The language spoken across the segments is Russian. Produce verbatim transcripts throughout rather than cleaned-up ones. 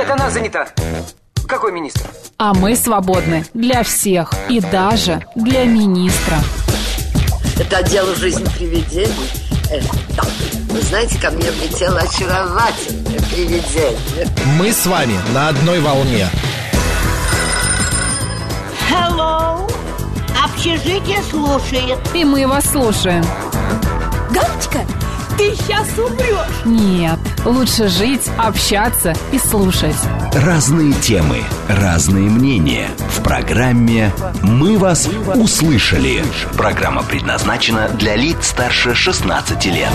Нет, она занята. Какой министр? А мы свободны для всех и даже для министра. Это отдел «Жизнь привидений». Э, да. Вы знаете, ко мне влетело очаровательное привидение. Мы с вами на одной волне. Hello. Общежитие слушает. И мы вас слушаем. Галочка, ты сейчас умрешь. Нет, лучше жить, общаться и слушать. Разные темы, разные мнения. В программе «Мы вас услышали». Программа предназначена для лиц старше шестнадцати лет.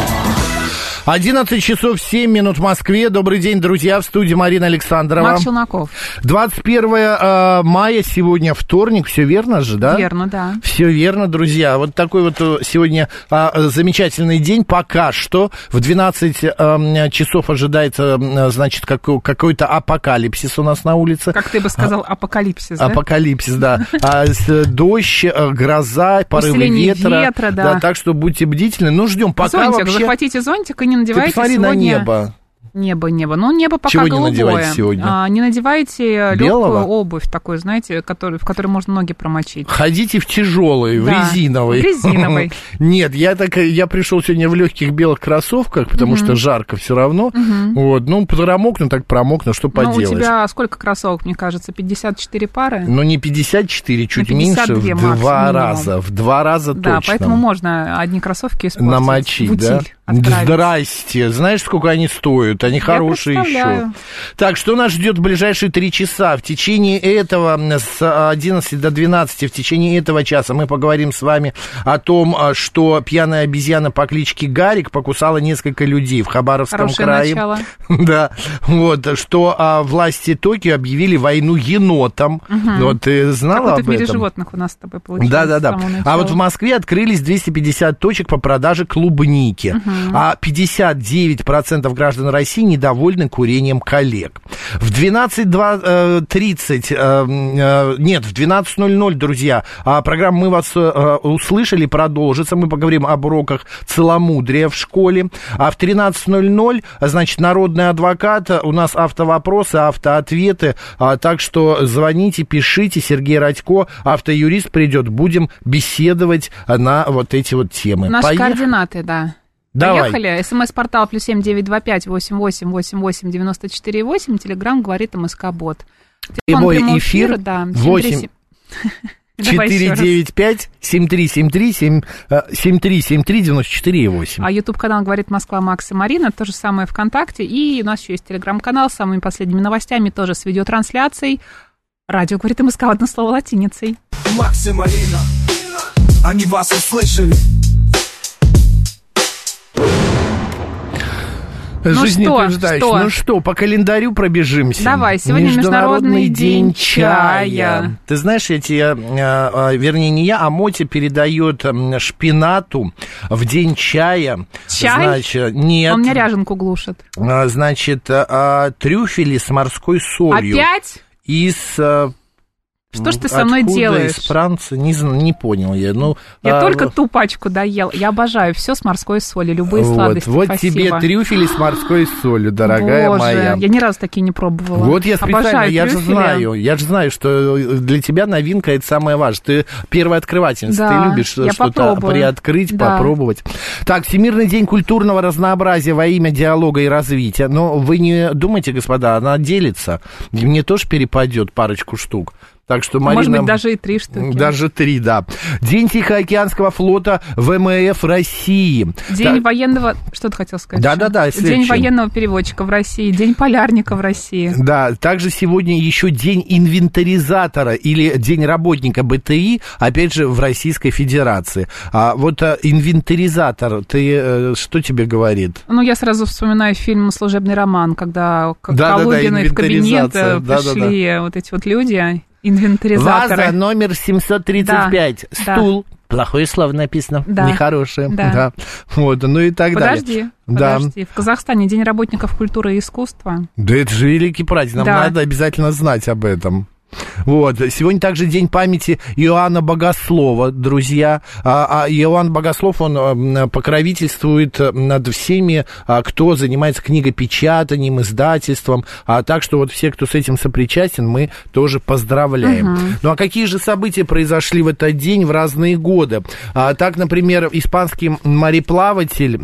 одиннадцать часов семь минут в Москве. Добрый день, друзья, в студии Марина Александрова. Макс Челноков. двадцать первое э, мая, сегодня вторник, все верно же, да? Верно, да. Все верно, друзья. Вот такой вот сегодня э, замечательный день. Пока что в двенадцать э, часов ожидается, э, значит, какой- какой-то апокалипсис у нас на улице. Как ты бы сказал, апокалипсис, да? Апокалипсис, да. А, с- Дождь, э, гроза, порывы Усиление ветра. ветра, да. Так что будьте бдительны. Ну, ждем. Пока Зонтик, вообще... захватите зонтик и не Ты надевайте посмотри сегодня... на небо. Небо, небо. Ну, небо пока Чего не голубое. надеваете сегодня? А, не надевайте Белого? легкую обувь такую, знаете, который, в которой можно ноги промочить. Ходите в тяжелой, в Да, резиновой. в резиновой. Нет, я так, я пришел сегодня в легких белых кроссовках, потому что жарко все равно. Вот, ну, промокну, так промокну, что Ну, у поделаешь. тебя сколько кроссовок, мне кажется, пятьдесят четыре пары? Ну, не пятьдесят четыре, чуть Ну, пятьдесят две меньше, в два максимум. раза, в два раза Да, точно. поэтому можно одни кроссовки использовать. Намочить, в да? утиль отправить. Здрасте. Знаешь, сколько они стоят? Они Я хорошие еще. представляю. Так, что нас ждет в ближайшие три часа? В течение этого, с одиннадцати до двенадцати, в течение этого часа мы поговорим с вами о том, что пьяная обезьяна по кличке Гарик покусала несколько людей в Хабаровском Хорошее крае. начало. Да, вот, что а, власти Токио объявили войну енотам. Вот, ты знала Как вот об в мире этом? животных у нас с тобой получилось. Да, да, с да. самого А начала. вот в Москве открылись двести пятьдесят точек по продаже клубники. А пятьдесят девять процентов граждан России недовольны курением коллег. В двенадцать тридцать, нет, в двенадцать ноль ноль, друзья, программа «Мы вас услышали» продолжится. Мы поговорим об уроках целомудрия в школе. А в тринадцать ноль ноль, значит, народный адвокат, у нас автовопросы, автоответы. Так что звоните, пишите. Сергей Радько, автоюрист, придет. Будем беседовать на вот эти вот темы. Наши Поехали? координаты, да. Давай. Поехали. СМС-портал плюс семь девять два пять восемь восемь восемь восемь девяносто четыре восемь. Телеграм говорит МСК-бот. Прямой эфир да, восемь четыре девять пять семь три семь три семь три семь три девяносто четыре восемь. А YouTube-канал «Говорит Москва» Макс и Марина. То же самое ВКонтакте. И у нас еще есть Телеграм-канал с самыми последними новостями, тоже с видеотрансляцией. Радио «Говорит МСК», одно слово латиницей. Макс и Марина, они вас услышали. Жизнеутверждающий. что? Ну что, по календарю пробежимся. Давай, сегодня Международный день чая. Ты знаешь, я тебе, э, вернее, не я, а Мотя передает шпинату в день чая. Чай? Значит, нет. Он меня ряженку глушит. А, Значит, а, трюфели с морской солью. Опять? Из... а, Что ж ты со мной откуда? делаешь? Из Франции? Не, зн- не понял я. Ну, Я а, только ту пачку доел. Я обожаю все с морской солью, любые вот, сладости. вот Спасибо. тебе трюфели с морской солью, дорогая Боже, моя. я ни разу такие не пробовала. Вот я специально, Обожаю я же трюфели. знаю, я же знаю, что для тебя новинка — это самое важное. Ты первая открывательница, Да, ты любишь я что-то попробую. приоткрыть, Да. попробовать. Так, Всемирный день культурного разнообразия во имя диалога и развития. Но вы не думайте, господа, она делится. И мне тоже перепадет парочку штук. Так что, Марина... Может быть, даже и три штуки. Даже три, да. День Тихоокеанского флота ВМФ России. День Так, военного... Что ты хотел сказать? Да-да-да, День следующий. военного переводчика в России, День полярника в России. Да, также сегодня еще день инвентаризатора или день работника БТИ, опять же, в Российской Федерации. А вот а, инвентаризатор, ты, э, что тебе говорит? Ну, я сразу вспоминаю фильм «Служебный роман», когда к Да-да-да, Калугиной в кабинет инвентаризация, э, да-да-да. пришли вот эти вот люди, инвентаризаторы. Ваза номер семьсот тридцать пять, Да, стул. Плохое слово написано, Да. нехорошее. Да. Да. Вот, ну и так Подожди, далее. Да. подожди. В Казахстане День работников культуры и искусства. Да это же великий праздник, нам Да. надо обязательно знать об этом. Вот. Сегодня также день памяти Иоанна Богослова, друзья. А, а Иоанн Богослов, он покровительствует над всеми, кто занимается книгопечатанием, издательством. А так что вот все, кто с этим сопричастен, мы тоже поздравляем. Угу. Ну а какие же события произошли в этот день в разные годы? А, так, например, испанский мореплаватель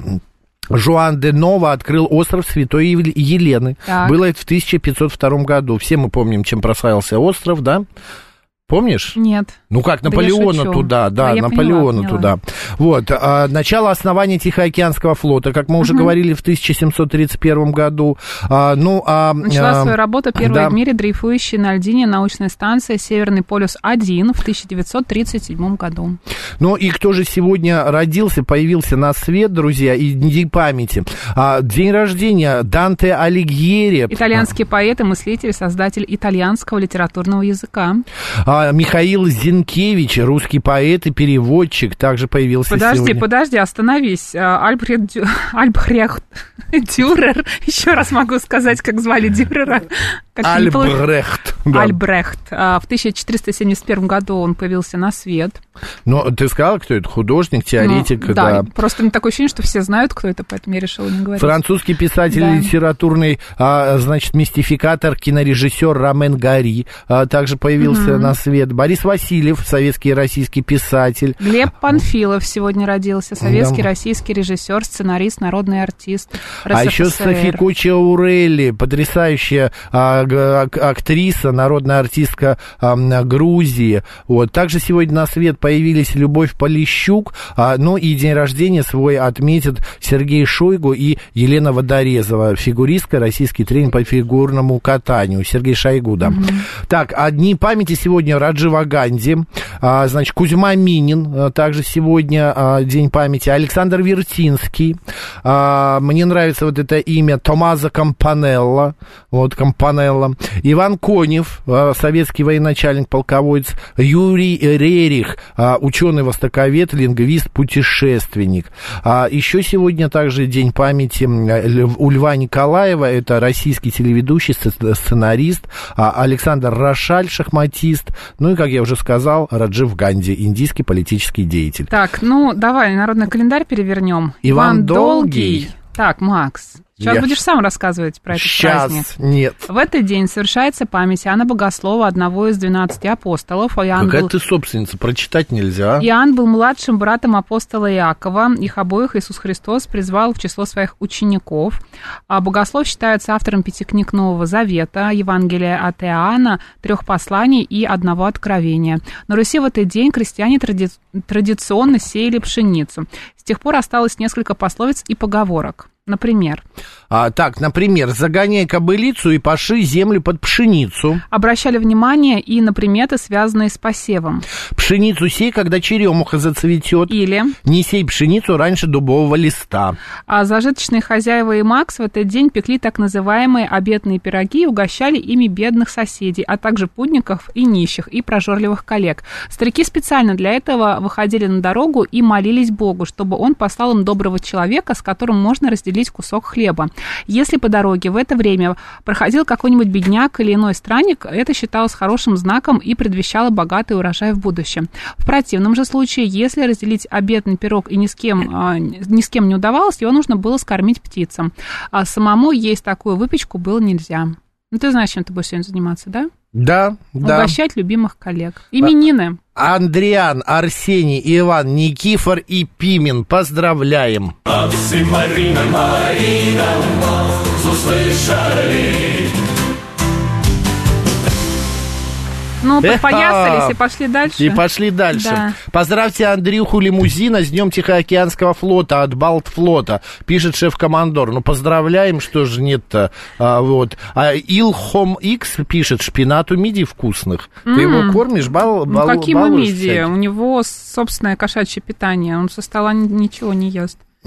Жуан де Нова открыл остров Святой Елены. Так. Было это в тысяча пятьсот втором году. Все мы помним, чем прославился остров, да? Помнишь? Нет. Ну как, Наполеона да туда, да, да Наполеона поняла, туда. Вот, а, начало основания Тихоокеанского флота, как мы уже угу. говорили, в тысяча семьсот тридцать первом году. А, ну, а, Начала а, свою работу первая да. в мире дрейфующая на льдине научная станция «Северный полюс-один» в тысяча девятьсот тридцать седьмом году. Ну и кто же сегодня родился, появился на свет, друзья, и день памяти. А, день рождения Данте Алигьери. Итальянский поэт и мыслитель, создатель итальянского литературного языка. А, Михаил Зинкевич, русский поэт и переводчик, также появился подожди, сегодня. Подожди, подожди, остановись. Альбрехт, Дю... Альбрехт Дюрер, еще раз могу сказать, как звали Дюрера. Как Альбрехт. Да. Альбрехт. В тысяча четыреста семьдесят первом году он появился на свет. Ну, ты сказала, кто это? Художник, теоретик? Ну, да, да, просто не такое ощущение, что все знают, кто это, поэтому я решила не говорить. Французский писатель, да. литературный, а, значит, мистификатор, кинорежиссер Ромен Гари а, также появился угу. на свет. Борис Васильев, советский и российский писатель. Глеб Панфилов сегодня родился, советский, да. российский режиссер, сценарист, народный артист РСФСР. А еще Софи Кучаурели, потрясающая а, актриса, народная артистка а, Грузии. Вот. Также сегодня на свет появились Любовь Полищук, а, ну и день рождения свой отметят Сергей Шойгу и Елена Водорезова, фигуристка, российский тренер по фигурному катанию. Сергей Шойгу, да. Mm-hmm. Так, а дни памяти сегодня Раджива Ганди, а, значит, Кузьма Минин, а, также сегодня а, день памяти, Александр Вертинский, а, мне нравится вот это имя, Томмазо Кампанелло, вот, Кампанелло, Иван Конев, а, советский военачальник, полководец, Юрий Рерих, ученый-востоковед, лингвист, путешественник. А еще сегодня также день памяти у Льва Николаева, это российский телеведущий, сценарист, Александр Рошаль, шахматист, ну и, как я уже сказал, Раджив Ганди, индийский политический деятель. Так, ну, давай народный календарь перевернем. Иван, Иван Долгий. Долгий. Так, Макс, сейчас я... будешь сам рассказывать про этот сейчас праздник. Нет. В этот день совершается память Иоанна Богослова, одного из двенадцати апостолов. Иоанн Какая был... ты собственница, прочитать нельзя. Иоанн был младшим братом апостола Иакова. Их обоих Иисус Христос призвал в число своих учеников. А Богослов считается автором пяти книг Нового Завета, Евангелия от Иоанна, трех посланий и одного откровения. На Руси в этот день крестьяне тради... традиционно сеяли пшеницу. С тех пор осталось несколько пословиц и поговорок. Например. А, так, например, загоняй кобылицу и паши землю под пшеницу. Обращали внимание и на приметы, связанные с посевом. Пшеницу сей, когда черемуха зацветет. Или. Не сей пшеницу раньше дубового листа. А зажиточные хозяева и Макс в этот день пекли так называемые обедные пироги и угощали ими бедных соседей, а также путников и нищих, и прожорливых коллег. Старики специально для этого выходили на дорогу и молились Богу, чтобы он послал им доброго человека, с которым можно разделить кусок хлеба. Если по дороге в это время проходил какой-нибудь бедняк или иной странник, это считалось хорошим знаком и предвещало богатый урожай в будущем. В противном же случае, если разделить обедный пирог и ни с кем, ни с кем не удавалось, его нужно было скормить птицам. А самому есть такую выпечку было нельзя. Ну, ты знаешь, чем ты будешь сегодня заниматься, да? Да, да. Угощать любимых коллег. Именины. Андриан, Арсений, Иван, Никифор и Пимен. Поздравляем. Марина, Марина, услышали. Ну, подпоясались и пошли дальше. И пошли дальше. Да. Поздравьте Андрюху Лимузина с Днем Тихоокеанского флота от Балтфлота, пишет шеф-командор. Ну, поздравляем, что же нет-то. А, вот. А Илхом Икс пишет, шпинат у мидий вкусных. Mm-hmm. Ты его кормишь, бал, бал, ну, какие мы мидии? У него собственное кошачье питание, он со стола ничего не ест.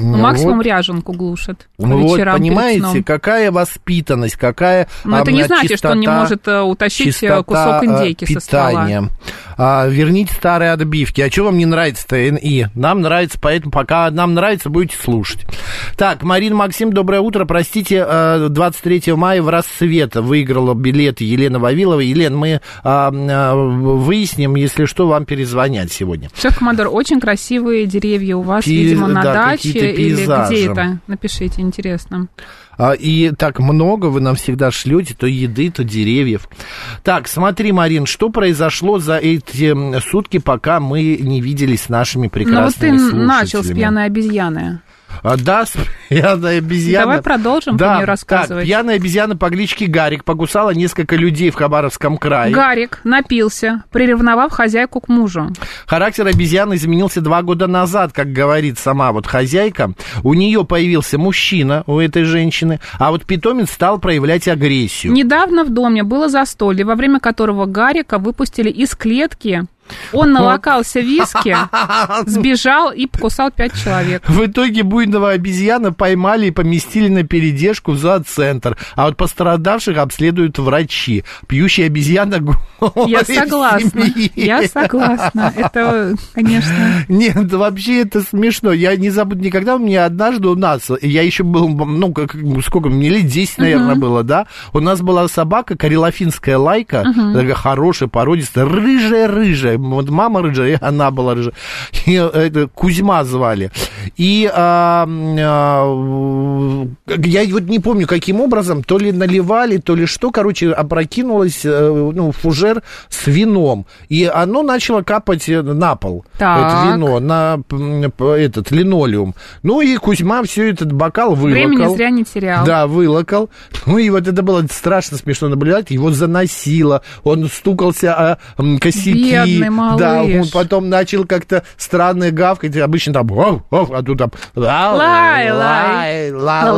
Ну, максимум вот. Ряженку глушат. Ну вот, понимаете, какая воспитанность, какая Но а, это не значит, чистота, что он не может утащить кусок индейки питания. со стола. А, верните старые отбивки. А что вам не нравится-то, эн и? Нам нравится, поэтому пока нам нравится, будете слушать. Так, Марина, Максим, доброе утро. Простите, двадцать третьего мая в «Рассвет» выиграла билеты Елена Вавилова. Елена, мы а, а, выясним, если что, вам перезвонят сегодня. Шеф-командор, очень красивые деревья у вас, Пи- видимо, на да, даче. Или где это? Напишите, интересно. И так много вы нам всегда шлете, то еды, то деревьев. Так, смотри, Марин, что произошло за эти сутки, пока мы не виделись с нашими прекрасными слушателями? Ну вот ты начал с пьяной обезьяны. А, да, пьяная обезьяна. Давай продолжим да, по ней рассказывать. Так, пьяная обезьяна по кличке Гарик покусала несколько людей в Хабаровском крае. Гарик напился, приревновав хозяйку к мужу. Характер обезьяны изменился два года назад, как говорит сама вот хозяйка. У нее появился мужчина, у этой женщины, а вот питомец стал проявлять агрессию. Недавно в доме было застолье, во время которого Гарика выпустили из клетки. Он налокался виски, сбежал и покусал пять человек. В итоге буйного обезьяна поймали и поместили на передержку в зооцентр. А вот пострадавших обследуют врачи. Пьющая обезьяна голая. Я согласна, я согласна. Это, конечно... Нет, вообще это смешно. Я не забуду никогда. У меня однажды у нас, я еще был, ну, как, сколько, мне лет десять, наверное, uh-huh. было, да? У нас была собака, карелофинская лайка, uh-huh. такая хорошая, породистая, рыжая-рыжая. Вот мама рыжая, и она была рыжая. И, это, Кузьма звали. И а, а, я вот не помню, каким образом, то ли наливали, то ли что, короче, опрокинулось, ну, фужер с вином. И оно начало капать на пол. Так. Это вино, на этот линолеум. Ну, и Кузьма все этот бокал вылокал. Времени зря не терял. Да, вылокал. Ну, и вот это было страшно смешно наблюдать. Его заносило. Он стукался о косяки. Бедный малыш. Да, он потом начал как-то странно гавкать. Обычно там, ов, ов, а тут там... Лай, лай,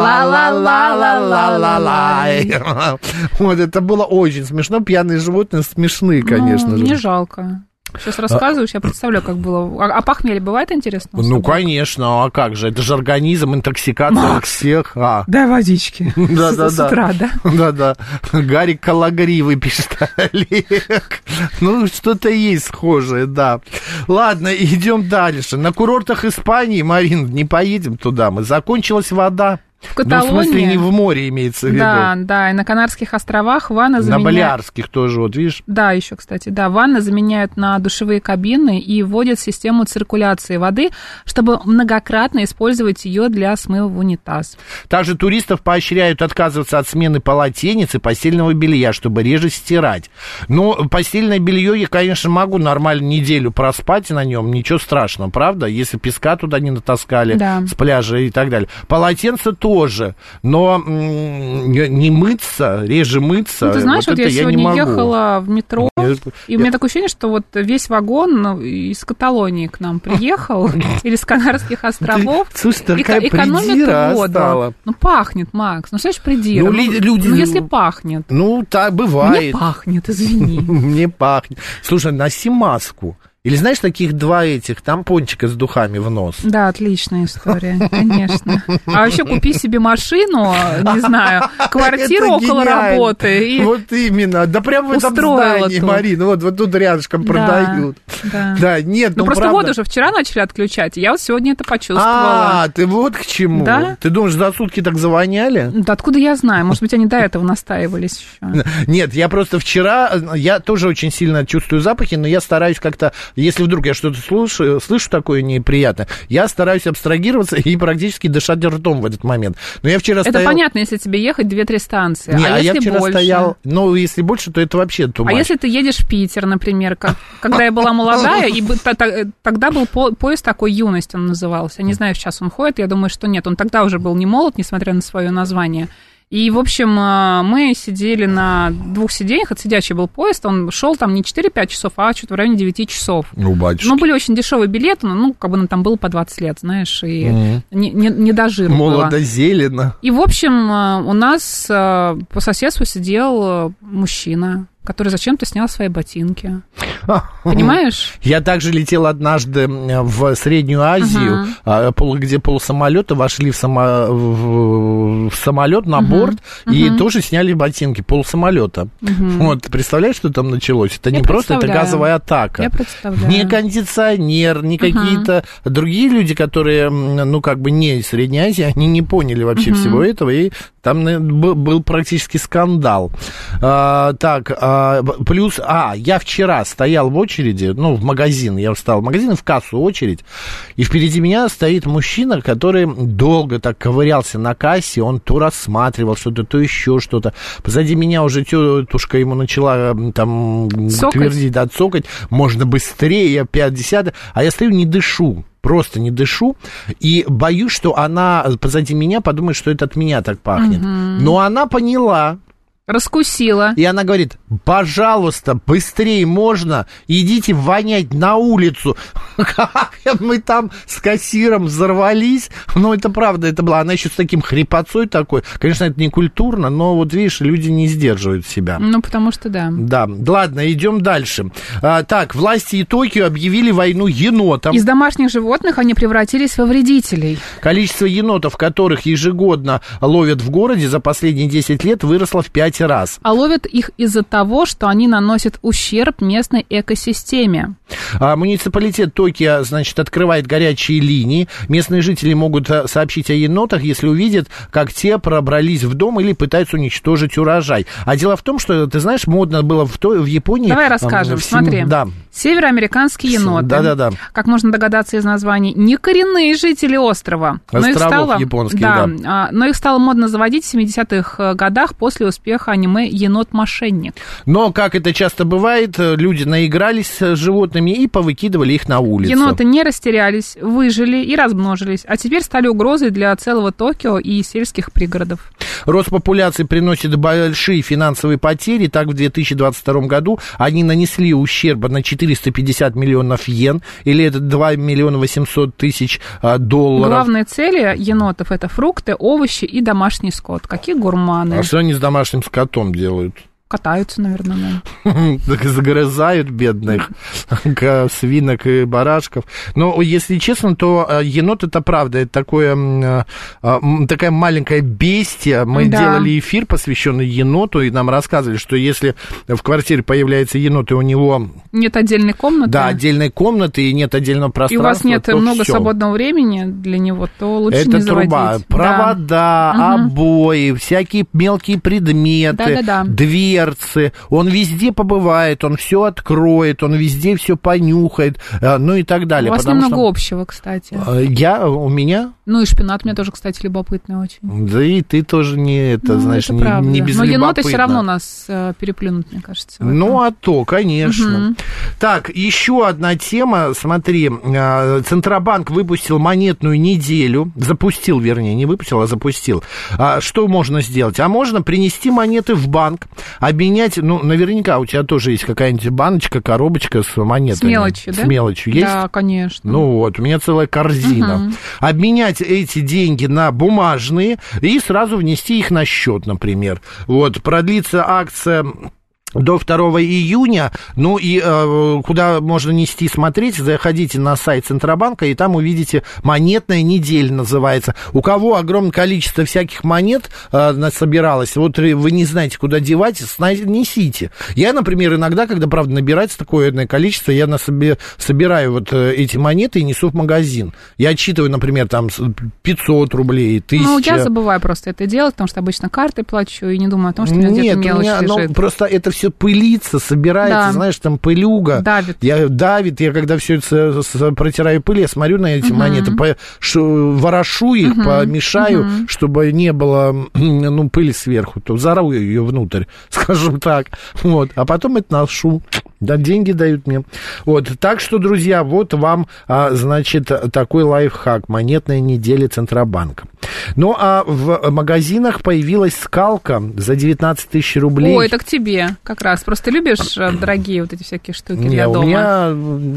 ла-ла-ла-ла-ла-ла-ла-лай. Вот, это было очень смешно. Пьяные животные смешны, конечно ну, же. Не жалко. Сейчас рассказываешь, я представляю, как было. А, а похмелье бывает интересно? Ну, конечно, а как же? Это же организм, интоксикация Макс, всех. А. Дай водички. Да-да-да. С утра, да? Да-да. Гарик Калагривый, пишет Олег. Ну, что-то есть схожее, да. Ладно, идем дальше. На курортах Испании, Марин, не поедем туда мы. Закончилась вода. В Каталонии. Ну, в смысле, не в море имеется в виду. Да, да, и на Канарских островах ванны заменяют... На Балиарских тоже, вот видишь? Да, еще, кстати, да, ванны заменяют на душевые кабины и вводят систему циркуляции воды, чтобы многократно использовать ее для смыва в унитаз. Также туристов поощряют отказываться от смены полотенец и постельного белья, чтобы реже стирать. Но постельное белье я, конечно, могу нормально неделю проспать на нем, ничего страшного, правда? Если песка туда не натаскали да. с пляжа и так далее. Полотенце тоже. Тоже, но не мыться, реже мыться. Ну, ты знаешь, вот, вот я сегодня я ехала в метро, и у меня такое ощущение, что вот весь вагон из Каталонии к нам приехал, или с Канарских островов. Слушай, такая придира стала. Ну, пахнет, Макс, ну, знаешь, придира. Ну, если пахнет. Ну, так бывает. Мне пахнет, извини. Мне пахнет. Слушай, носи маску. Или знаешь, таких два этих тампончика с духами в нос? Да, отличная история, конечно. А вообще купи себе машину, не знаю, квартиру около работы. И вот именно. Да прямо в этом здании, Марина. Вот, вот тут рядышком да, продают. Да. да, нет, ну, ну просто правда... воду же вчера начали отключать, я вот сегодня это почувствовала. А, ты вот к чему? Да? Ты думаешь, за сутки так завоняли? Да откуда я знаю? Может быть, они до этого настаивались еще. Нет, я просто вчера, я тоже очень сильно чувствую запахи, но я стараюсь как-то... Если вдруг я что-то слышу, слышу такое неприятное, я стараюсь абстрагироваться и практически дышать ртом в этот момент. Но я вчера это стоял... понятно, если тебе ехать две-три станции. Не, а, а если я вчера больше? стоял... Ну, если больше, то это вообще too much. А если ты едешь в Питер, например, как, когда я была молодая, и тогда был поезд такой «Юность», он назывался. Я не знаю, сейчас он ходит, я думаю, что нет. Он тогда уже был не молод, несмотря на свое название. И, в общем, мы сидели на двух сиденьях, это сидячий был поезд, он шел там не четыре-пять часов, а что-то в районе девять часов. Ну, батюшки. Ну, были очень дешевые билеты, но, ну, как бы нам там было по двадцать лет, знаешь, и mm-hmm. не, не, не до жира было. Молодо-зелено. И, в общем, у нас по соседству сидел мужчина, который зачем-то снял свои ботинки. Понимаешь? Я также летел однажды в Среднюю Азию, uh-huh. где полусамолета вошли в, само... в самолет на борт uh-huh. и uh-huh. тоже сняли ботинки полусамолета. Uh-huh. Вот, представляешь, что там началось? Это Я не просто, это газовая атака. Я представляю. Не кондиционер, не какие-то uh-huh. другие люди, которые, ну, как бы не из Средней Азии, они не поняли вообще uh-huh. всего этого, и там был практически скандал. А, так, а, плюс, а, я вчера стоял в очереди, ну, в магазин, я встал в магазин, в кассу очередь, и впереди меня стоит мужчина, который долго так ковырялся на кассе, он то рассматривал что-то, то еще что-то. Позади меня уже тетушка ему начала там цокать. Твердить, да, цокать, можно быстрее, пять десятых, а я стою, не дышу. Просто не дышу, и боюсь, что она позади меня подумает, что это от меня так пахнет. Угу. Но она поняла. Раскусила. И она говорит, пожалуйста, быстрее можно, идите вонять на улицу. Как мы там с кассиром взорвались. Ну, это правда, это было. Она еще с таким хрипотцой такой. Конечно, это не культурно, но вот видишь, люди не сдерживают себя. Ну, потому что да. Да, ладно, идем дальше. А, так, власти Токио объявили войну енотам. Из домашних животных они превратились во вредителей. Количество енотов, которых ежегодно ловят в городе, за последние десять лет выросло в пять раз. А ловят их из-за того, что они наносят ущерб местной экосистеме. А муниципалитет Токио, значит, открывает горячие линии. Местные жители могут сообщить о енотах, если увидят, как те пробрались в дом или пытаются уничтожить урожай. А дело в том, что, ты знаешь, модно было в, то, в Японии... Давай расскажем, в, смотри. Да. Североамериканские еноты. Да-да-да. Как можно догадаться из названий, не коренные жители острова. Островов но их стало, японских, да, да. Но их стало модно заводить в семидесятых годах после успеха аниме «Енот-мошенник». Но, как это часто бывает, люди наигрались с животными и повыкидывали их на улицу. Еноты не растерялись, выжили и размножились, а теперь стали угрозой для целого Токио и сельских пригородов. Рост популяции приносит большие финансовые потери. Так, в две тысячи двадцать втором году они нанесли ущерба на четыреста пятьдесят миллионов йен, или это два миллиона восемьсот тысяч долларов. Главные цели енотов – это фрукты, овощи и домашний скот. Какие гурманы. А что они с домашним скотом делают? Катаются, наверное, да. Так и загрызают бедных свинок и барашков. Но, если честно, то енот, это правда, это такое, такая маленькая бестия. Мы да. делали эфир, посвященный еноту, и нам рассказывали, что если в квартире появляется енот, и у него... Нет отдельной комнаты. Да, отдельной комнаты, и нет отдельного пространства. И у вас нет много всё. свободного времени для него, то лучше это не заводить. Это труба, провода, да. обои, угу. всякие мелкие предметы, Да-да-да. дверцы. Он везде побывает, он все откроет, он везде все понюхает, ну и так далее. У вас немного что... общего, кстати. Я, у меня... Ну и шпинат у меня тоже, кстати, любопытный очень. Да и ты тоже не это, ну, знаешь, это не, не без Но любопытно. еноты все равно нас э, переплюнут, мне кажется. Ну, а то, конечно. Угу. Так, еще одна тема. Смотри, Центробанк выпустил монетную неделю. Запустил, вернее, не выпустил, а запустил. А что можно сделать? А можно принести монеты в банк, обменять, ну, наверняка у тебя тоже есть какая-нибудь баночка, коробочка с монетами. С мелочью, с да? С мелочью есть? Да, конечно. Ну вот, у меня целая корзина. Угу. Обменять эти деньги на бумажные и сразу внести их на счет, например. Вот, продлится акция до второго июня, ну и э, куда можно нести, смотреть, заходите на сайт Центробанка, и там увидите монетная неделя называется. У кого огромное количество всяких монет э, собиралось, вот вы не знаете, куда девать, несите. Я, например, иногда, когда, правда, набирается такое количество, я на себе собираю вот эти монеты и несу в магазин. Я отчитываю, например, там пятьсот рублей, тысяча. Ну, я забываю просто это делать, потому что обычно картой плачу и не думаю о том, что у меня Нет, где-то мелочь у меня, лежит. Ну, просто это все пылится, собирается, да. знаешь, там пылюга. Давит. Я, давит, я когда все это протираю пыль, я смотрю на эти uh-huh. монеты, по, ш, ворошу их, uh-huh. помешаю, uh-huh. чтобы не было, ну, пыли сверху, то взорву ее внутрь, скажем так. Вот, а потом это ношу. Да, деньги дают мне. Вот, так что, друзья, вот вам, а, значит, такой лайфхак. Монетная неделя Центробанка. Ну, а в магазинах появилась скалка за девятнадцать тысяч рублей. Ой, это к тебе как раз. Просто любишь дорогие вот эти всякие штуки не, для дома? у меня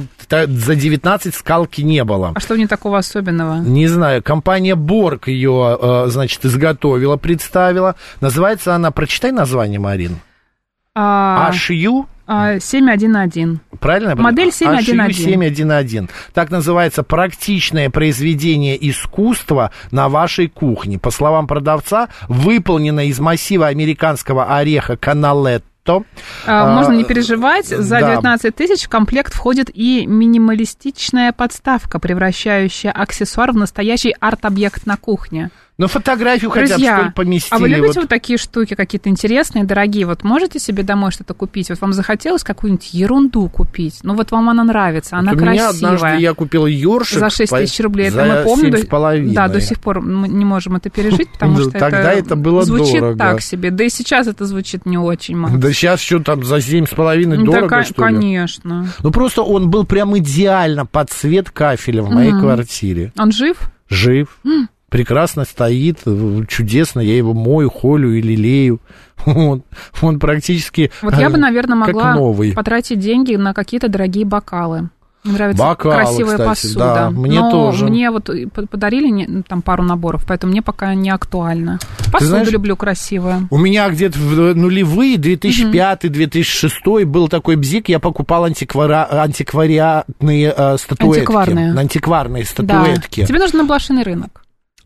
за девятнадцать скалки не было. А что в ней такого особенного? Не знаю. Компания Борг ее, значит, изготовила, представила. Называется она, прочитай название, Марин. А... эйч ю семь один один. Правильно? Модель семь один один. семь один один. Так называется практичное произведение искусства на вашей кухне. По словам продавца, выполнено из массива американского ореха каналетто. Можно не переживать, за да. девятнадцать тысяч в комплект входит и минималистичная подставка, превращающая аксессуар в настоящий арт-объект на кухне. Ну, фотографию Друзья, хотя бы, что ли, поместили. А вы любите вот... вот такие штуки какие-то интересные, дорогие? Вот можете себе домой что-то купить? Вот вам захотелось какую-нибудь ерунду купить? Ну, вот вам она нравится, она вот красивая. У меня однажды я купил ёршик. За шесть тысяч рублей. За это мы помним. семь с половиной. Да, до сих пор мы не можем это пережить, потому что тогда это, это было звучит дорого. так себе. Да и сейчас это звучит не очень, Макс. Да сейчас что там за семь с половиной дорого, да, что ли? Конечно. Ну, просто он был прям идеально под цвет кафеля в моей mm-hmm. квартире. Он жив? Жив. Mm. Прекрасно стоит, чудесно, я его мою, холю и лелею. Он, он практически вот я бы, наверное, могла новый. потратить деньги на какие-то дорогие бокалы. Мне нравится бокалы, красивая кстати, посуда. Да, мне но тоже. Мне вот подарили там пару наборов, поэтому мне пока не актуально. Посуду знаешь, люблю красивую. У меня где-то в нулевые, две тысячи пятый - две тысячи шестой был такой бзик, я покупал антиквара... антиквариатные э, статуэтки. Антикварные. Антикварные статуэтки. Да. Тебе нужно на блошиный рынок.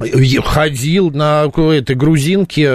Ходил на этой грузинке.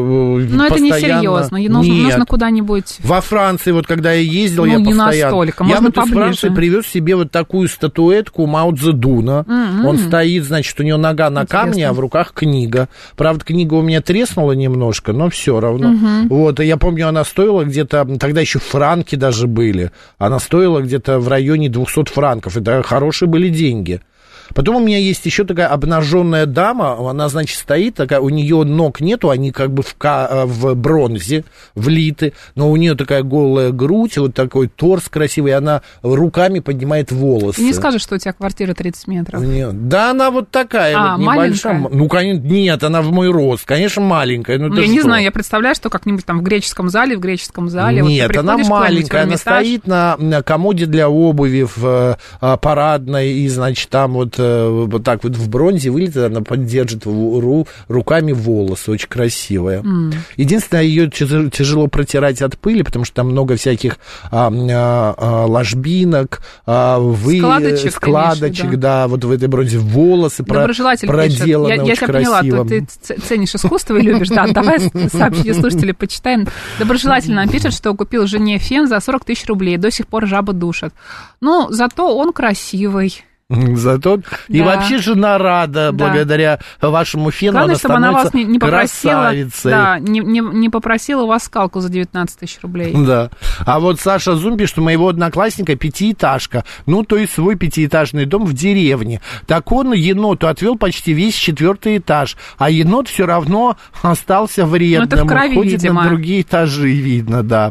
Но это не серьезно. Нужно, нужно куда-нибудь. Во Франции, вот когда я ездил, ну, я не постоянно. Настолько. Я можно вот из Франции привез себе вот такую статуэтку Мао Цзэдуна. Mm-hmm. Он стоит, значит, у него нога на Интересно. камне, а в руках книга. Правда, книга у меня треснула немножко, но все равно. Mm-hmm. Вот, и я помню, она стоила где-то, тогда еще франки даже были. Она стоила где-то в районе двухсот франков. Это хорошие были деньги. Потом у меня есть еще такая обнаженная дама, она, значит, стоит, такая, у нее ног нету, они как бы в, в бронзе влиты, но у нее такая голая грудь, вот такой торс красивый, и она руками поднимает волосы. Ты не скажешь, что у тебя квартира тридцать метров? Нет. Да, она вот такая, а, вот небольшая. Маленькая? Ну, конечно, нет, она в мой рост, конечно, маленькая. Ну, я что? не знаю, я представляю, что как-нибудь там в греческом зале, в греческом зале. Нет, вот она маленькая, она стоит на, на комоде для обуви в а, парадной, и, значит, там вот вот так вот в бронзе вылета, она поддержит ру, руками волосы, очень красивая. Mm. Единственное, ее тяжело протирать от пыли, потому что там много всяких а, а, а, ложбинок, а, вы, складочек, складочек виду, да, вот в этой бронзе волосы про, проделаны я, очень я тебя красиво. Поняла, ты ценишь искусство и любишь, да, давай сообщите слушатели, почитаем. Доброжелательно пишет, что купил жене фен за сорок тысяч рублей, до сих пор жаба душит. Ну, зато он красивый. Зато да. И вообще жена рада, да. благодаря вашему фену. Главное, она чтобы она вас не, не попросила, красавицей. Да, не, не, не попросила у вас скалку за девятнадцать тысяч рублей. Да. А вот Саша Зум пишет, что у моего одноклассника пятиэтажка, ну, то есть свой пятиэтажный дом в деревне. Так он еноту отвел почти весь четвертый этаж, а енот все равно остался вредным. Ну, это в крови, ходит видимо. на другие этажи, видно, да.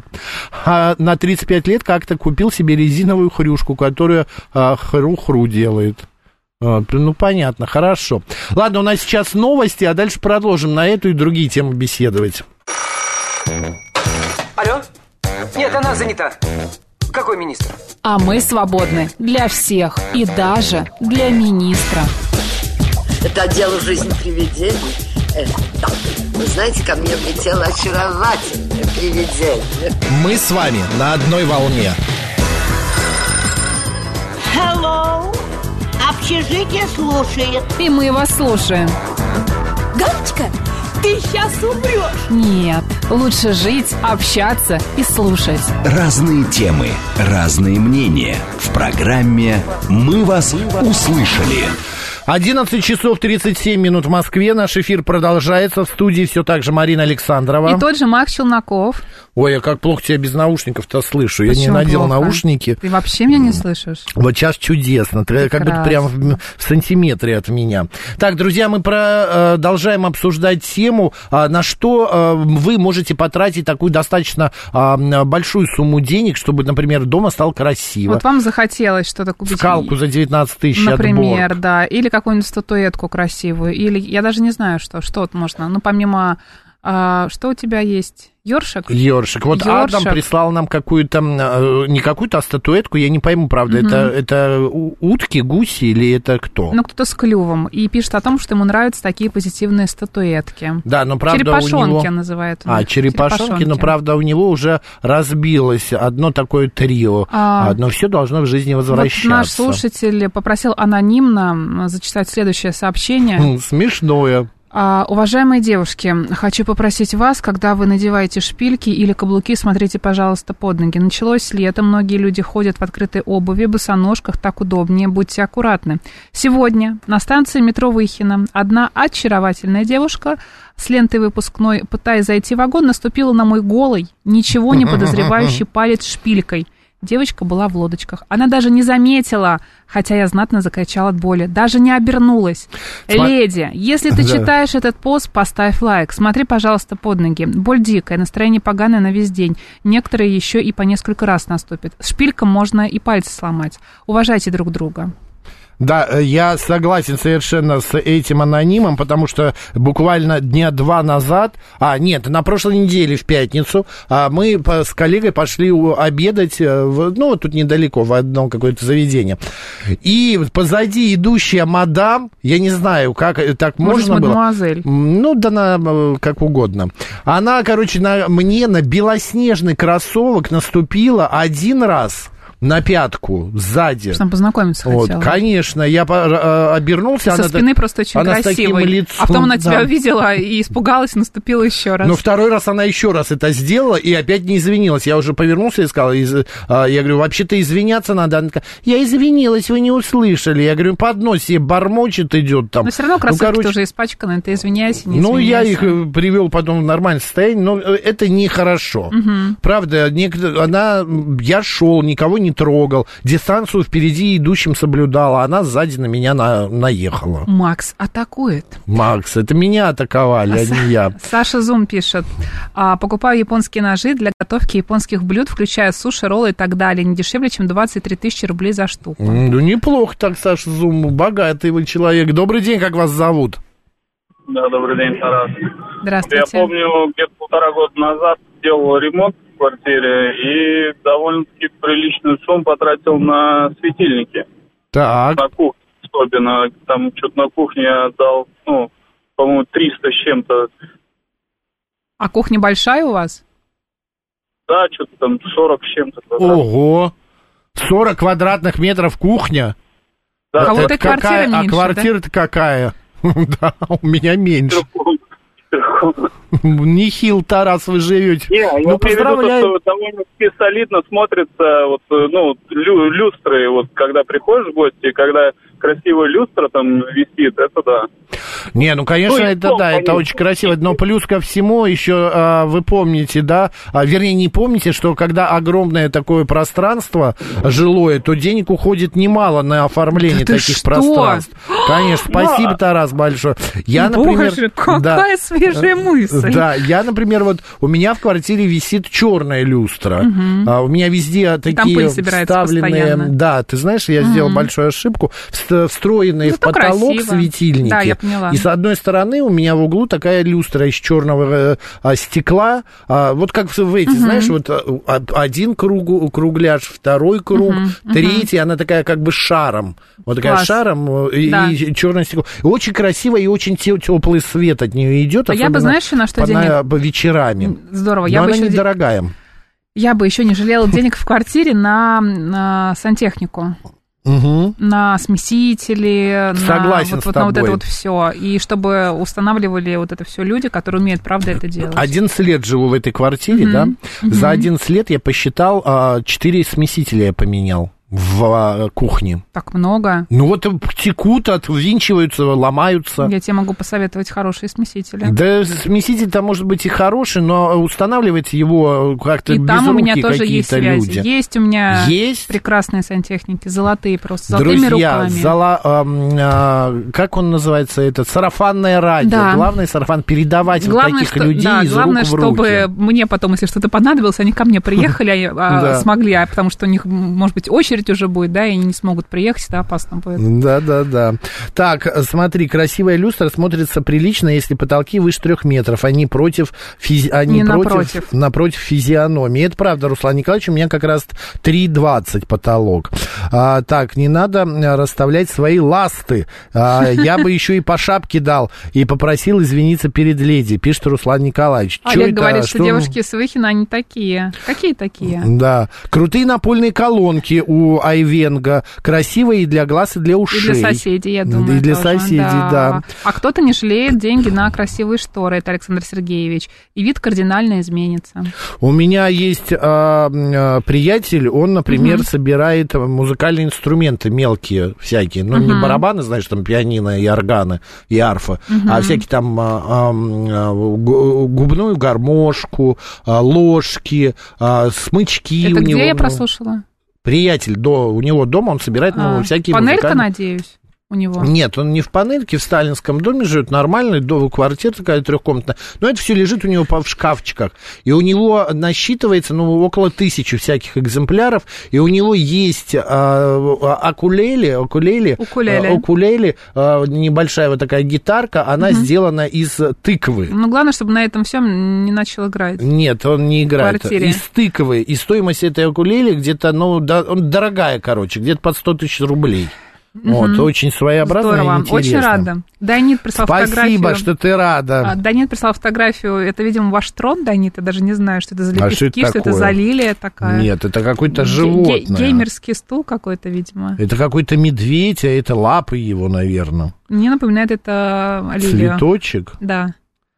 А на тридцать пять лет как-то купил себе резиновую хрюшку, которая а, хру-хру делает. делает. Ну, понятно, хорошо. Ладно, у нас сейчас новости, а дальше продолжим на эту и другие темы беседовать. Алло? Нет, она занята. Какой министр? А мы свободны для всех и даже для министра. Это дело жизни привидений. Э, да. Вы знаете, ко мне влетело очаровательное привидение. Мы с вами на одной волне. Hello! Общежитие слушает. И мы вас слушаем. Галочка, ты сейчас умрешь. Нет, лучше жить, общаться и слушать. Разные темы, разные мнения. В программе «Мы вас услышали». одиннадцать часов тридцать семь минут в Москве. Наш эфир продолжается. В студии все так же Марина Александрова. И тот же Макс Челноков. Ой, я как плохо тебя без наушников-то слышу. Почему я не надел плохо? Наушники. Ты вообще меня не слышишь? Вот сейчас чудесно. Ты как будто прям в, в сантиметре от меня. Так, друзья, мы продолжаем обсуждать тему, на что вы можете потратить такую достаточно большую сумму денег, чтобы, например, дома стало красиво. Вот вам захотелось что-то купить. Скалку за девятнадцать тысяч, например, отбор. Да. Или какую-нибудь статуэтку красивую. Или, я даже не знаю, что, что можно. Ну, помимо... А, что у тебя есть? Ёршик? Ёршик. Вот Ёршик. Адам прислал нам какую-то, не какую-то, а статуэтку, я не пойму, правда, угу. это, это утки, гуси или это кто? Ну, кто-то с клювом. И пишет о том, что ему нравятся такие позитивные статуэтки. Да, но правда черепашонки у него... называют. А, черепашонки, черепашонки, но правда у него уже разбилось одно такое трио. А... Но все должно в жизни возвращаться. Вот наш слушатель попросил анонимно зачитать следующее сообщение. Смешное. А, уважаемые девушки, хочу попросить вас, когда вы надеваете шпильки или каблуки, смотрите, пожалуйста, под ноги. Началось лето, многие люди ходят в открытой обуви, босоножках, так удобнее, будьте аккуратны. Сегодня на станции метро Выхино одна очаровательная девушка с лентой выпускной, пытаясь зайти в вагон, наступила на мой голый, ничего не подозревающий палец шпилькой. Девочка была в лодочках. Она даже не заметила, хотя я знатно закричала от боли. Даже не обернулась. Сма... Леди, если ты да. читаешь этот пост, поставь лайк. Смотри, пожалуйста, под ноги. Боль дикая, настроение поганое на весь день. Некоторые еще и по несколько раз наступят. Шпилькам можно и пальцы сломать. Уважайте друг друга. Да, я согласен совершенно с этим анонимом, потому что буквально дня два назад, а нет, на прошлой неделе в пятницу, мы с коллегой пошли обедать, в, ну, тут недалеко, в одно какое-то заведение. И позади идущая мадам, я не знаю, как так Может, можно было. мадемуазель. Ну, да, на, как угодно. Она, короче, на, мне на белоснежный кроссовок наступила один раз. На пятку, сзади. Чтобы познакомиться вот, хотела. Конечно, я по- обернулся. Со она спины так, просто очень она красивый. Лицом, а потом она тебя да. увидела и испугалась, наступила еще раз. Но второй раз она еще раз это сделала и опять не извинилась. Я уже повернулся и сказал, из, а, я говорю, вообще-то извиняться надо. Она такая, я извинилась, вы не услышали. Я говорю, под нос себе бормочет, идет там. Но все равно кроссовки ну, короче, тоже испачканы, ты извиняйся, не Ну, извиняйся. я их привел потом в нормальное состояние, но это нехорошо. Угу. Правда, она, я шел, никого не трогал. Дистанцию впереди идущим соблюдала, она сзади на меня на, наехала. Макс атакует. Макс, это меня атаковали, а, а не я. Саша Зум пишет, а, покупаю японские ножи для готовки японских блюд, включая суши, роллы и так далее, не дешевле, чем двадцать три тысячи рублей за штуку. Ну, неплохо так, Саша Зум, богатый вы человек. Добрый день, как вас зовут? Да, добрый день, Тарас. Здравствуйте. Я помню, где-то полтора года назад делал ремонт в квартире и довольно-таки приличную сумму потратил на светильники. Так. На кухне особенно. Там что-то на кухне я отдал, ну, по-моему, триста с чем-то. А кухня большая у вас? Да, что-то там сорок с чем-то. Ого! сорок квадратных метров кухня? Да. У кого-то квартира какая, меньше, а квартира-то да? какая? Да, у меня меньше. Нехил, Тарас, вы живете. Не, я ну, поздравляю. Виду, что довольно-таки солидно смотрится вот, ну, лю- люстры, вот, когда приходишь в гости, когда красивая люстра там висит, это да. Не, ну, конечно, ну, это, то, да, конечно. это очень красиво, но плюс ко всему еще а, вы помните, да, а, вернее, не помните, что когда огромное такое пространство жилое, то денег уходит немало на оформление да таких что? пространств. Конечно, спасибо, да. Тарас, большое. Я, например, Боже, какая да, свежая мысль. Да, я, например, вот у меня в квартире висит черная люстра, угу. а, у меня везде такие вставленные, да, ты знаешь, я угу. сделал большую ошибку, встроенные ну, в потолок красиво. Светильники. Да, я поняла. И с одной стороны у меня в углу такая люстра из черного а, стекла, а, вот как в эти, uh-huh. знаешь, вот а, один круг, кругляш, второй круг, uh-huh. третий, uh-huh. она такая как бы шаром, вот такая Класс. Шаром и, да. и черное стекло. И очень красиво и очень теплый свет от нее идет, а я бы, знаешь, на что по, денег? По вечерами. Здорово. Но я она бы еще недорогая. Де... Я бы еще не жалела денег в квартире на, на сантехнику. Угу. На смесители, Согласен на с вот, вот, на вот это вот все. И чтобы устанавливали вот это все люди, которые умеют, правда, это делать. одиннадцать лет живу в этой квартире, mm-hmm. да. Mm-hmm. За одиннадцать лет я посчитал, четыре смесителя я поменял в кухне. Так много? Ну вот текут, отвинчиваются, ломаются. Я тебе могу посоветовать хорошие смесители. Да, смеситель-то может быть и хороший, но устанавливать его как-то и без там руки у меня тоже есть связи. Люди. Есть у меня есть? прекрасные сантехники, золотые просто, золотыми Друзья, руками. Золо, а, а, как он называется этот? Сарафанное радио. Да. Главное, сарафан, передавать главное, вот таких что, людей да, из главное, рук в руки. чтобы мне потом, если что-то понадобилось, они ко мне приехали, смогли, потому что у них, может быть, очередь очередь уже будет, да, и они не смогут приехать, это опасно будет. Да-да-да. Так, смотри, красивая люстра смотрится прилично, если потолки выше трех метров, а не против, физи... а не не против, напротив. напротив физиономии. Это правда, Руслан Николаевич, у меня как раз три двадцать потолок. А, так, не надо расставлять свои ласты. А, я бы еще и по шапке дал и попросил извиниться перед леди, пишет Руслан Николаевич. Олег это? говорит, что, что девушки с Выхина, они такие. Какие такие? Да. Крутые напольные колонки у Айвенго. Красивые и для глаз, и для ушей. И для соседей, я думаю. И для тоже, соседей, да. да. А кто-то не жалеет деньги на красивые шторы, это Александр Сергеевич. И вид кардинально изменится. У меня есть а, а, приятель, он, например, угу. собирает музыкальные инструменты мелкие всякие. Ну, угу. не барабаны, знаешь, там пианино и органы, и арфа, угу. а всякие там а, а, губную гармошку, а, ложки, а, смычки. Это у где него, я прослушала? Приятель, до, у него дома он собирает а, ну, всякие панелька, музыкальные... надеюсь? У него. Нет, он не в панельке, в сталинском доме живет, нормальный, до, квартира такая трехкомнатная, но это все лежит у него в шкафчиках, и у него насчитывается, ну, около тысячи всяких экземпляров, и у него есть а, акулеле, акулеле, укулеле, а, укулеле а, небольшая вот такая гитарка, она угу. сделана из тыквы. Ну, главное, чтобы на этом всем не начал играть. Нет, он не играет. В квартире. Из тыквы, и стоимость этой укулеле где-то, ну, да, он дорогая, короче, где-то под сто тысяч рублей. Вот, угу. очень своеобразно Здорово. и интересно. Очень рада. Данит прислал Спасибо, фотографию. Спасибо, что ты рада. А, Данит прислал фотографию. Это, видимо, ваш трон, Данит. Я даже не знаю, что это за лепестки, а что, это, что это за лилия такая. Нет, это какое-то животное. Ге- геймерский стул какой-то, видимо. Это какой-то медведь, а это лапы его, наверное. Мне напоминает это лилию. Цветочек? Да.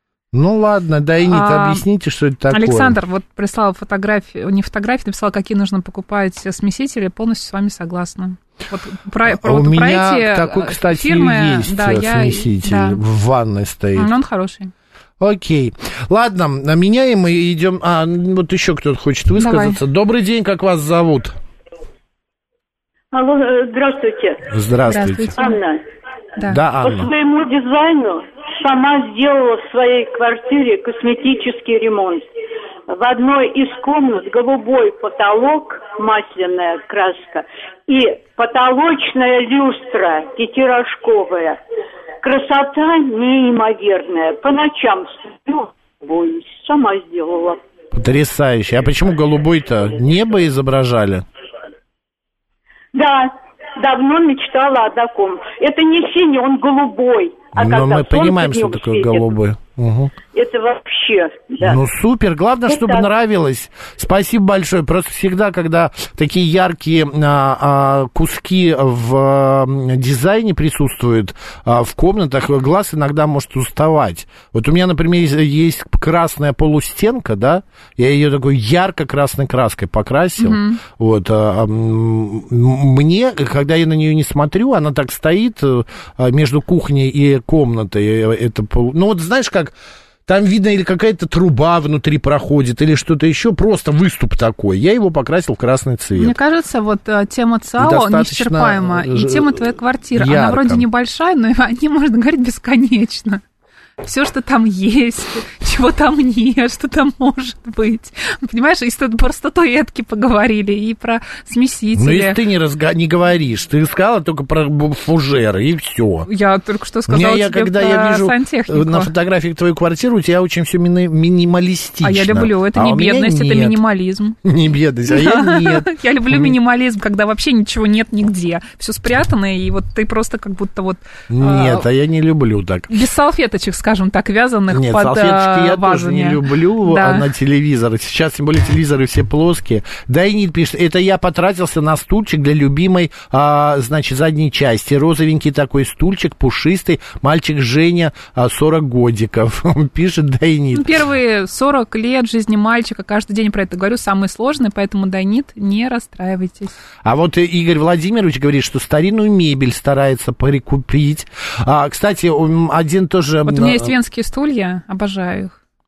Ну ладно, Данит, а, объясните, что это такое. Александр вот прислал фотографию, не фотографию, написал, какие нужно покупать смесители. Полностью с вами согласна. Вот про, про, а вот у про меня эти такой, кстати, фирмы, есть да, смеситель, я, да. в ванной стоит. Он хороший. Окей. Ладно, меняем и идем. А, вот еще кто-то хочет высказаться. Давай. Добрый день, как вас зовут? Алло, здравствуйте. Здравствуйте. Здравствуйте. Анна. Да. да, Анна. По своему дизайну сама сделала в своей квартире косметический ремонт. В одной из комнат голубой потолок, масляная краска, и потолочная люстра пятирожковая. Красота неимоверная. По ночам сплю, боюсь. Сама сделала. Потрясающе. А почему голубой-то? Небо изображали? Да, давно мечтала о таком. Это не синий, он голубой. А но мы понимаем, что такое светит, голубой. Угу. Это вообще, да. Ну, супер. Главное, это чтобы так. Нравилось. Спасибо большое. Просто всегда, когда такие яркие а, а, куски в а, дизайне присутствуют а, в комнатах, глаз иногда может уставать. Вот у меня, например, есть красная полустенка, да, я ее такой ярко-красной краской покрасил. Угу. Вот. А, а, мне, когда я на нее не смотрю, она так стоит а, между кухней и комнатой. Это, ну, вот знаешь, как там видно или какая-то труба внутри проходит, или что-то еще, просто выступ такой. Я его покрасил в красный цвет. Мне кажется, вот тема ЦАО неисчерпаема, и тема твоей квартиры, ярко. Она вроде небольшая, но о ней можно говорить бесконечно. Все, что там есть, чего там нет, что там может быть. Понимаешь, и про статуэтки поговорили, и про смесители. Ну, если ты не, разго... не говоришь, ты сказала только про фужеры, и все. Я только что сказала Меня, тебе когда про я вижу сантехнику. На фотографии твою квартиру, у тебя очень все ми- минималистично. А я люблю, это а не бедность, это минимализм. Не бедность, а я нет. Я люблю минимализм, когда вообще ничего нет нигде. Все спрятано, и вот ты просто как будто вот... Нет, а я не люблю так. Без салфеточек, скажем так, вязаных Нет, под салфеточки я вазами. Тоже не люблю, да. А на телевизор. Сейчас, тем более, телевизоры все плоские. Данит пишет, это я потратился на стульчик для любимой, а, значит, задней части. Розовенький такой стульчик, пушистый. Мальчик Женя, сорок годиков. Пишет Данит. Первые сорок лет жизни мальчика, каждый день про это говорю, самые сложные, поэтому, Данит, не расстраивайтесь. А вот Игорь Владимирович говорит, что старинную мебель старается прикупить. А, кстати, один тоже... Вот у меня есть венские стулья, обожаю их.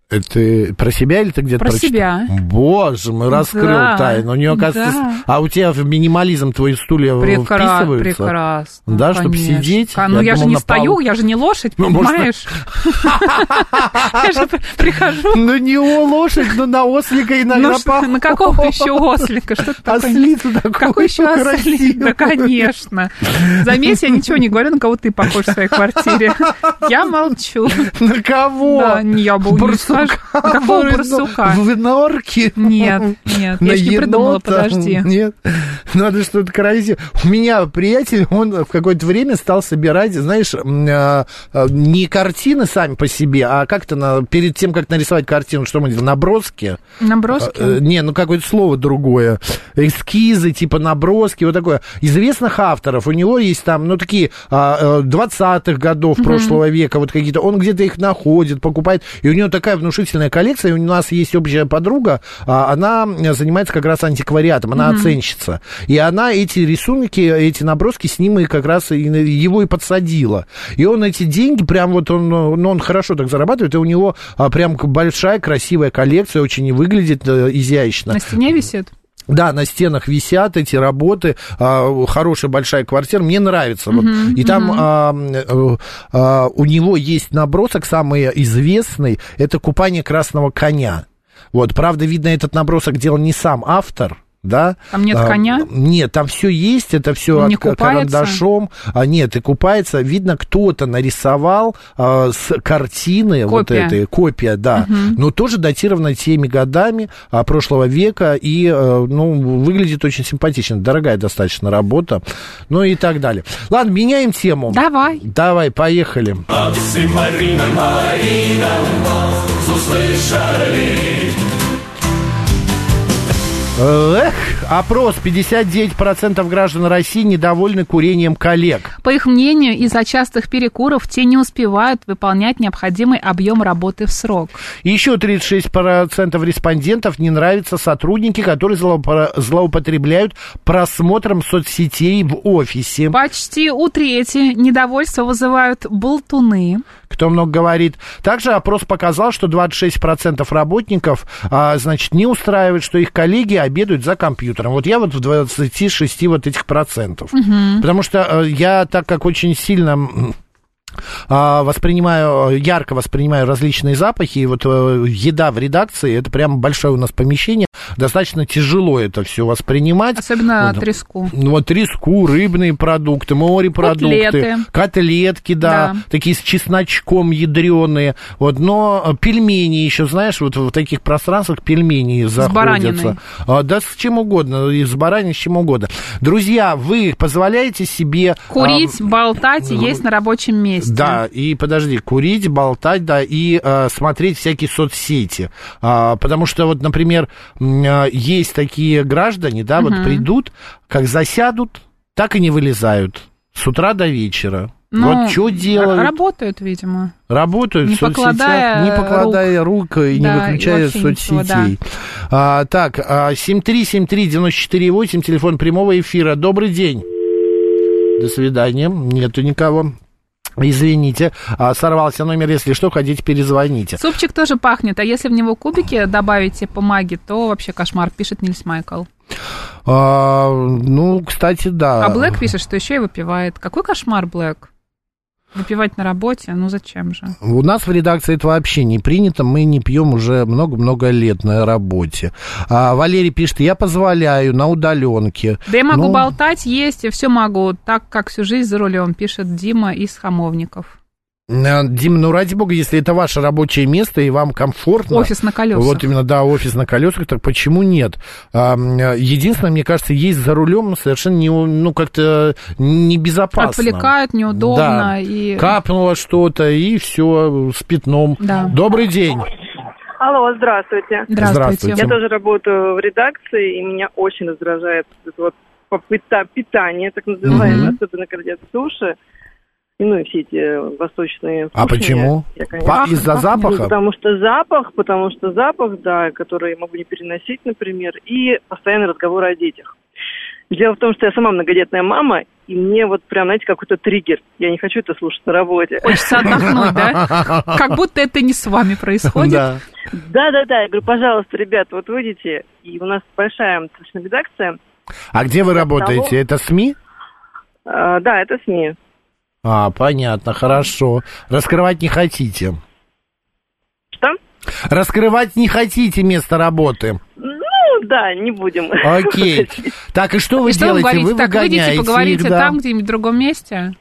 Это про себя или ты где-то Про прочитал? себя. Боже мой, раскрыл Да, тайну. У нее, оказывается... да. А у тебя в минимализм твои стулья Прекра- вписываются? Прекрасно. Да, чтобы конечно. сидеть? А, ну, я, я же думал, не на стою, пол. я же не лошадь, Ну, понимаешь? Я же прихожу. Ну, не о лошадь, но на ослика иногда Ну, что, похож. на какого еще ослика? Что это такое? Ослицу такую Какой еще ослик? Да, конечно. Заметь, я ничего не говорю, на кого ты похож в своей квартире. Я молчу. На кого? Да, не, я бы не скажу. На какого барсука? В норке? Нет, нет, я еще не придумала, подожди. Нет, надо что-то красивое. У меня приятель, он в какое-то время стал собирать, знаешь, не картины сами по себе, а как-то на, перед тем, как нарисовать картину, что мы делаем, наброски. Наброски? Не, ну какое-то слово другое. Эскизы, типа наброски, вот такое. Известных авторов, у него есть там, ну, такие двадцатых годов mm-hmm. прошлого века, вот какие-то, он где-то их находит, покупает, и у него такая внушительная коллекция, и у нас есть общая подруга, она занимается как раз антиквариатом, она mm-hmm. оценщица, и она эти рисунки, эти наброски с ним и как раз его и подсадила. И он эти деньги, прям вот он, ну, он хорошо так зарабатывает, и у него прям большая красивая коллекция, очень выглядит изящно. На стене висит? Да, на стенах висят эти работы, а, хорошая большая квартира, мне нравится. Вот. Uh-huh, и там uh-huh. а, а, у него есть набросок, самый известный, это «Купание красного коня». Вот, правда, видно, этот набросок делал не сам автор, да? Там нет а, коня? Нет, там все есть, это все от, карандашом. А, нет, и купается. Видно, кто-то нарисовал а, с картины, копия. Вот этой, копия, да, угу. но тоже датирована теми годами а, прошлого века, и, а, ну, выглядит очень симпатично. Дорогая достаточно работа, ну и так далее. Ладно, меняем тему. Давай. Давай, поехали. Марина, Марина, услышали. Эх, опрос. пятьдесят девять процентов граждан России недовольны курением коллег. По их мнению, из-за частых перекуров те не успевают выполнять необходимый объем работы в срок. Еще тридцать шесть процентов респондентов не нравятся сотрудники, которые злоупотребляют просмотром соцсетей в офисе. Почти у трети недовольство вызывают болтуны. Кто много говорит. Также опрос показал, что двадцать шесть процентов работников, а, значит, не устраивает, что их коллеги обедают за компьютером. Вот я вот в двадцати шести вот этих процентов. Угу. Потому что я, так как очень сильно... воспринимаю, ярко воспринимаю различные запахи, и вот еда в редакции, это прям большое у нас помещение, достаточно тяжело это все воспринимать. Особенно вот, треску. Вот треску, рыбные продукты, морепродукты, котлеты, котлетки, да, да, такие с чесночком ядреные, вот, но пельмени еще, знаешь, вот в таких пространствах пельмени заходятся. С бараниной. Да, с чем угодно, и с бараниной, с чем угодно. Друзья, вы позволяете себе... Курить, а, болтать и есть на рабочем месте. Да, и подожди, курить, болтать, да, и э, смотреть всякие соцсети. А, потому что вот, например, э, есть такие граждане, да, uh-huh. вот придут, как засядут, так и не вылезают с утра до вечера. Ну, вот что делают? Работают, видимо. Работают не в соцсетях, покладая не покладая рук, рук и да, не выключая и соцсетей. Ничего, да. а, так, семь три семь три девять четыре восемь, телефон прямого эфира. Добрый день. До свидания. Нету никого. Извините, сорвался номер, если что, хотите, перезвоните. Супчик тоже пахнет, а если в него кубики добавите бумаги, то вообще кошмар, пишет Нильс Майкл. А, ну, кстати, да. А Блэк пишет, что еще и выпивает. Какой кошмар, Блэк? Выпивать на работе? Ну, зачем же? У нас в редакции это вообще не принято. Мы не пьем уже много-много лет на работе. А Валерий пишет, я позволяю на удаленке. Да я могу ну... болтать, есть, и все могу, так как всю жизнь за рулем, пишет Дима из Хамовников. Дим, ну, ради бога, если это ваше рабочее место и вам комфортно... Офис на колесах. Вот именно, да, офис на колесах, так почему нет? Единственное, мне кажется, есть за рулем совершенно не, ну, как-то небезопасно. Отвлекают, неудобно. Да. И... Капнуло что-то, и все с пятном. Да. Добрый день. Алло, здравствуйте. Здравствуйте. Я тоже работаю в редакции, и меня очень раздражает это вот питание, так называемое, mm-hmm. особенно когда это суши. Ну, и все эти восточные кухни. А почему? Я, конечно, из-за запаха? Потому что запах, потому что запах, да, который я могу не переносить, например, и постоянный разговор о детях. Дело в том, что я сама многодетная мама, и мне вот прям, знаете, какой-то триггер. Я не хочу это слушать на работе. Хочется отдохнуть, да? Как будто это не с вами происходит. Да. Да-да-да, я говорю, пожалуйста, ребят, вот выйдите, и у нас большая достаточно редакция. А где вы работаете? Это СМИ? А, да, это СМИ. А, понятно, хорошо. Раскрывать не хотите? Что? Раскрывать не хотите место работы? Ну, да, не будем. Окей. Так, и что вы и что делаете? Вы, говорите? Вы так, выйдите, поговорите их, да? там, где-нибудь в другом месте?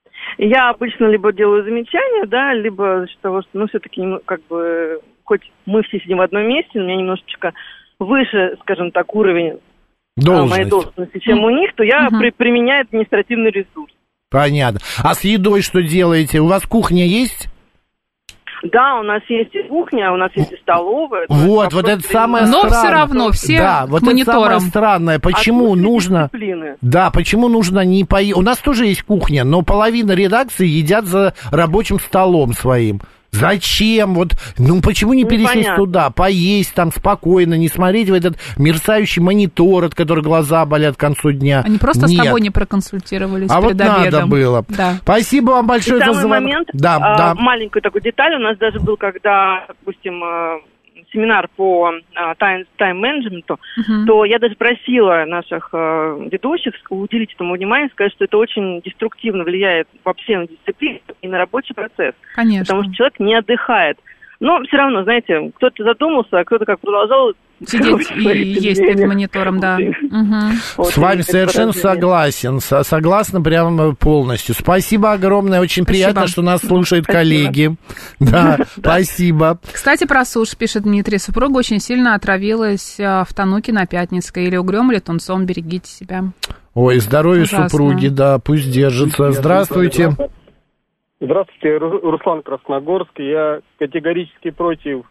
Я обычно либо делаю замечания, да, либо за счет того, что, ну, все-таки, как бы, хоть мы все сидим в одном месте, у меня немножечко выше, скажем так, уровень Должность. моей должности, чем у них, то я угу. при, применяю административный ресурс. Понятно. А с едой что делаете? У вас кухня есть? Да, у нас есть и кухня, у нас есть и столовая. Вот, вот это самое Но странное. все равно все да, к вот мониторам. это самое странное. Почему нужно... Дисциплины. Да, почему нужно не поесть... У нас тоже есть кухня, но половина редакции едят за рабочим столом своим. Зачем? Вот, ну, почему не пересесть Непонятно. туда, поесть там спокойно, не смотреть в этот мерцающий монитор, от которого глаза болят к концу дня? Они просто Нет. с тобой не проконсультировались а перед вот обедом. надо было. Да. Спасибо вам большое И за самый звонок. момент, да, а, да. маленькую такую деталь, у нас даже был, когда, допустим, семинар по тайм, тайм-менеджменту, uh-huh. то я даже просила наших э, ведущих уделить этому внимание, сказать, что это очень деструктивно влияет вообще на дисциплину и на рабочий процесс. Конечно. Потому что человек не отдыхает. Но все равно, знаете, кто-то задумался, а кто-то как продолжал... Сидеть и есть перед монитором, да. Угу. С вами совершенно согласен, согласна прямо полностью. Спасибо огромное, очень спасибо. Приятно, что нас слушают спасибо. Коллеги. Да, спасибо. Кстати, про сушь, пишет Дмитрий, супруга очень сильно отравилась в Тануке на Пятницкой. Или угрём, или тунцом, берегите себя. Ой, здоровья супруги, да, пусть держится. Здравствуйте. Здравствуйте, Руслан Красногорский. Я категорически против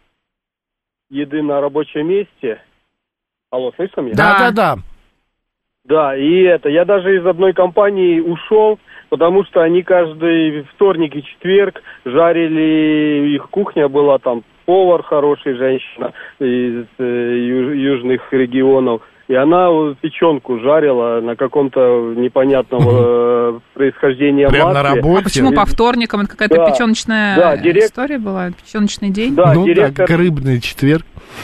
еды на рабочем месте. Алло, слышно меня? Да, да, да. Да, и это, я даже из одной компании ушел, потому что они каждый вторник и четверг жарили, их кухня была там, повар хороший, женщина из э, юж, южных регионов. И она печенку жарила на каком-то непонятного угу. происхождения масле. Прямо на работе? А почему по вторникам? Это какая-то да. печеночная да, директ... история была? Печеночный день? Да, ну директор... так, рыбный четверг.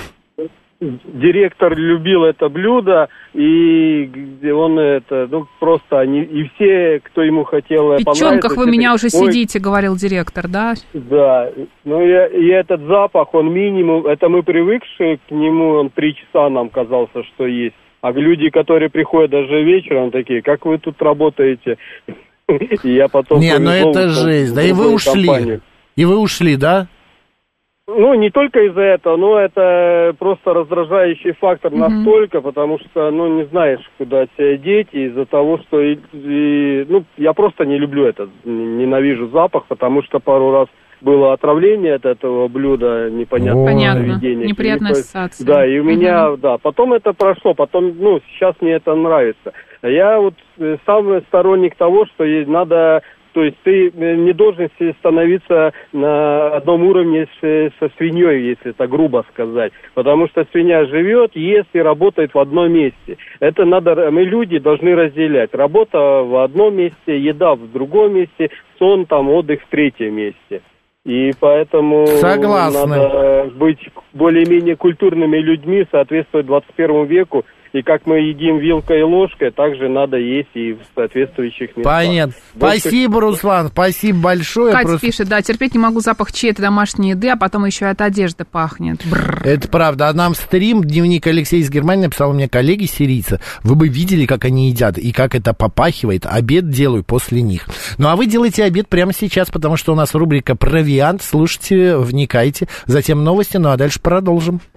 Директор любил это блюдо, и он это, ну, просто они, и все, кто ему хотел понравиться... В печенках вы меня уже Ой, сидите, говорил директор, да? Да, ну и, и этот запах, он минимум, это мы привыкшие к нему, он три часа нам казался, что есть. А люди, которые приходят даже вечером, такие, как вы тут работаете? И я потом... Не, ну это жесть, да и вы ушли, и вы ушли, да? Ну, не только из-за этого, но это просто раздражающий фактор mm-hmm. настолько, потому что, ну, не знаешь, куда себя деть, из-за того, что, и, и, ну, я просто не люблю это, ненавижу запах, потому что пару раз было отравление от этого блюда, непонятного заведения. Неприятная ассоциация. Да, и у меня, mm-hmm. да, потом это прошло, потом, ну, сейчас мне это нравится. Я вот сам сторонник того, что надо... То есть ты не должен становиться на одном уровне с, со свиньей, если это грубо сказать. Потому что свинья живет, ест и работает в одном месте. Это надо, мы люди должны разделять. Работа в одном месте, еда в другом месте, сон, там, отдых в третьем месте. И поэтому Согласны. Надо быть более-менее культурными людьми, соответствовать двадцать первому веку. И как мы едим вилкой и ложкой, также надо есть и в соответствующих местах. Понятно. Больше... Спасибо, Руслан, спасибо большое. Катя просто... пишет, да, терпеть не могу запах чьей-то домашней еды, а потом еще и от одежды пахнет. Бррр. Это правда. А нам стрим, дневник Алексея из Германии написал мне коллеги сирийцы. Вы бы видели, как они едят и как это попахивает. Обед делаю после них. Ну, а вы делаете обед прямо сейчас, потому что у нас рубрика «Провиант». Слушайте, вникайте. Затем новости, ну а дальше продолжим.